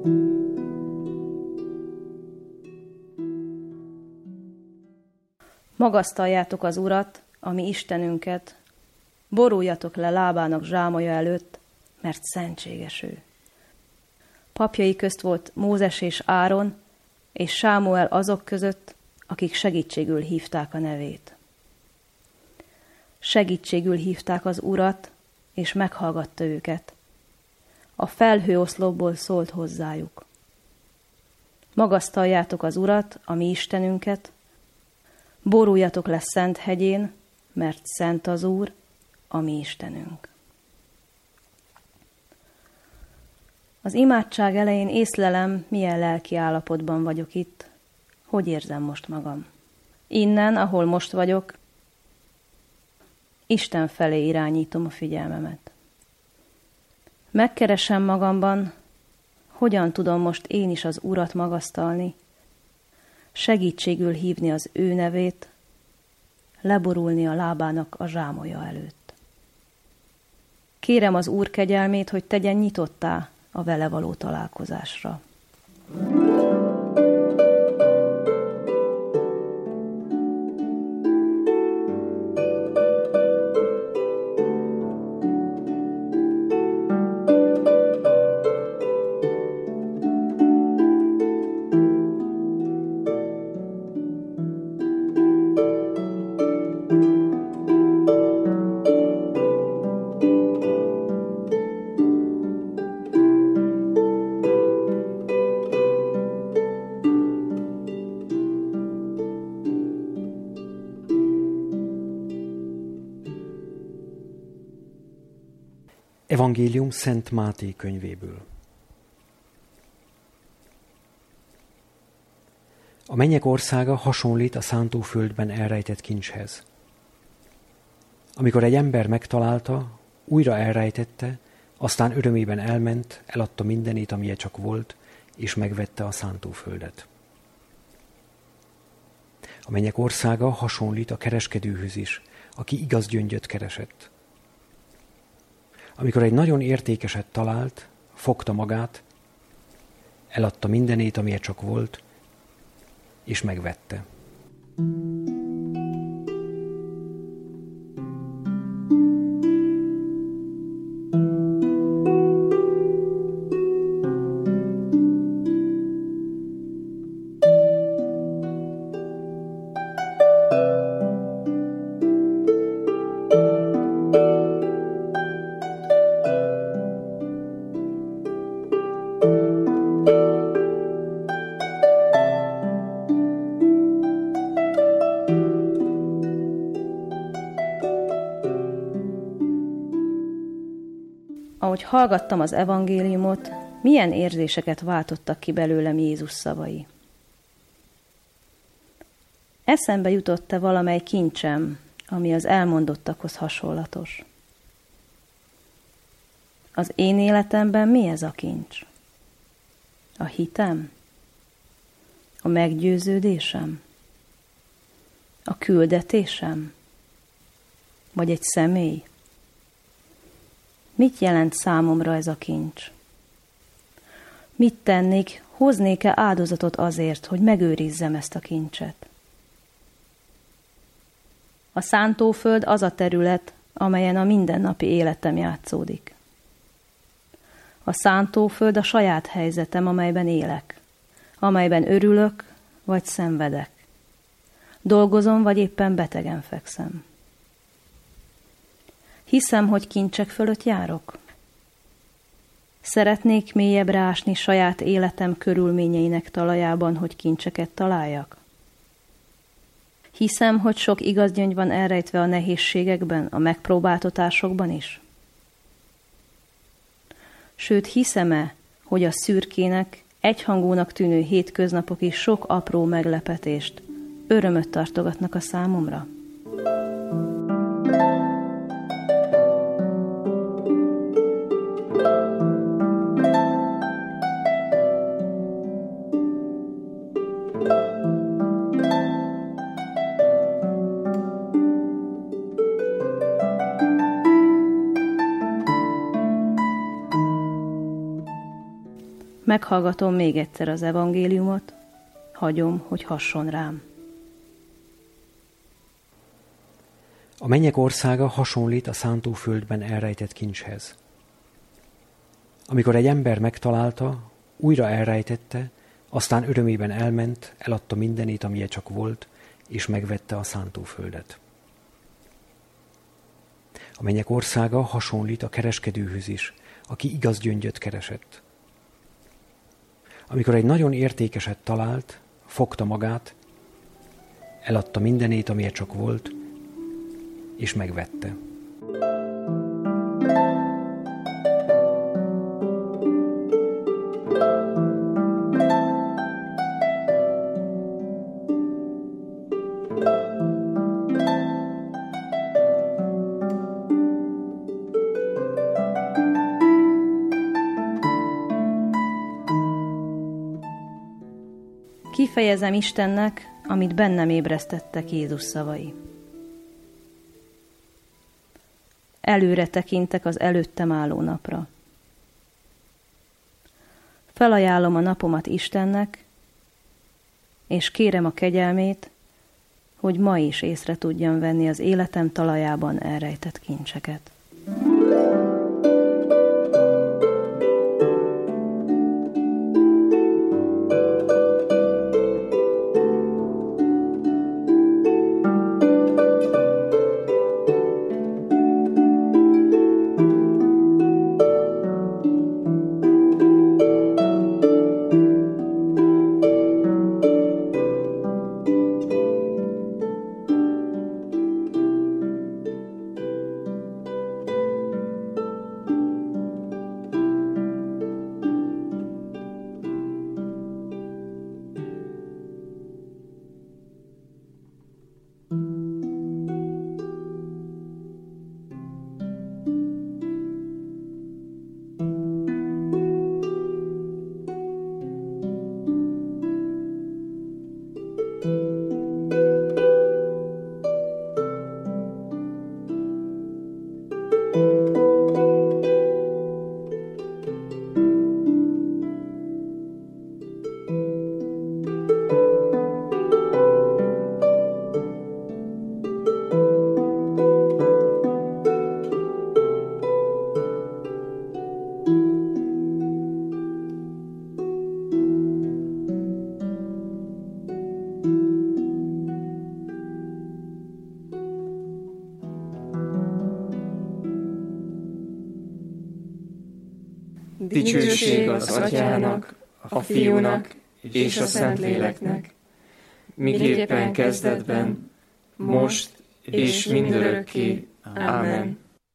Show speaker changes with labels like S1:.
S1: Magasztaljátok az Urat, a mi Istenünket, boruljatok le lábának zsámolya előtt, mert szentséges ő. Papjai közt volt Mózes és Áron, és Sámuel azok között, akik segítségül hívták a nevét. Segítségül hívták az Urat, és meghallgatta őket. A felhőoszlopból szólt hozzájuk. Magasztaljátok az Urat, a mi Istenünket, boruljatok le szent hegyén, mert szent az Úr, a mi Istenünk. Az imádság elején észlelem, milyen lelki állapotban vagyok itt, hogy érzem most magam. Innen, ahol most vagyok, Isten felé irányítom a figyelmemet. Megkeresem magamban, hogyan tudom most én is az Urat magasztalni, segítségül hívni az ő nevét, leborulni a lábának a zsámolya előtt. Kérem az Úr kegyelmét, hogy tegyen nyitottá a vele való találkozásra.
S2: Evangélium Szent Máté könyvéből. A mennyek országa hasonlít a szántóföldben elrejtett kincshez. Amikor egy ember megtalálta, újra elrejtette, aztán örömében elment, eladta mindenét, amilyen csak volt, és megvette a szántóföldet. A mennyek országa hasonlít a kereskedőhöz is, aki igaz gyöngyöt keresett. Amikor egy nagyon értékeset talált, fogta magát, eladta mindenét, amilyen csak volt, és megvette.
S1: Ahogy hallgattam az evangéliumot, milyen érzéseket váltottak ki belőlem Jézus szavai. Eszembe jutott-e valamely kincsem, ami az elmondottakhoz hasonlatos? Az én életemben mi ez a kincs? A hitem? A meggyőződésem? A küldetésem? Vagy egy személy? Mit jelent számomra ez a kincs? Mit tennék, hoznék-e áldozatot azért, hogy megőrizzem ezt a kincset? A szántóföld az a terület, amelyen a mindennapi életem játszódik. A szántóföld a saját helyzetem, amelyben élek, amelyben örülök vagy szenvedek. Dolgozom, vagy éppen betegen fekszem. Hiszem, hogy kincsek fölött járok. Szeretnék mélyebbre ásni saját életem körülményeinek talajában, hogy kincseket találjak. Hiszem, hogy sok igaz gyöngy van elrejtve a nehézségekben, a megpróbáltatásokban is. Sőt, hiszem-e, hogy a szürkének, egyhangúnak tűnő hétköznapok is sok apró meglepetést, örömöt tartogatnak a számomra? Meghallgatom még egyszer az evangéliumot, hagyom, hogy hasson rám.
S2: A mennyek országa hasonlít a szántóföldben elrejtett kincshez. Amikor egy ember megtalálta, újra elrejtette, aztán örömében elment, eladta mindenét, amilyen csak volt, és megvette a szántóföldet. A mennyek országa hasonlít a kereskedőhöz is, aki igaz gyöngyöt keresett. Amikor egy nagyon értékeset talált, fogta magát, eladta mindenét, amilyen csak volt, és megvette.
S1: Kifejezem Istennek, amit bennem ébresztettek Jézus szavai. Előre tekintek az előttem álló napra. Felajánlom a napomat Istennek, és kérem a kegyelmét, hogy ma is észre tudjam venni az életem talajában elrejtett kincseket.
S3: Dicsőség az Atyának, a Fiúnak és a Szentléleknek, miképpen kezdetben, most és mindörökké. Ámen.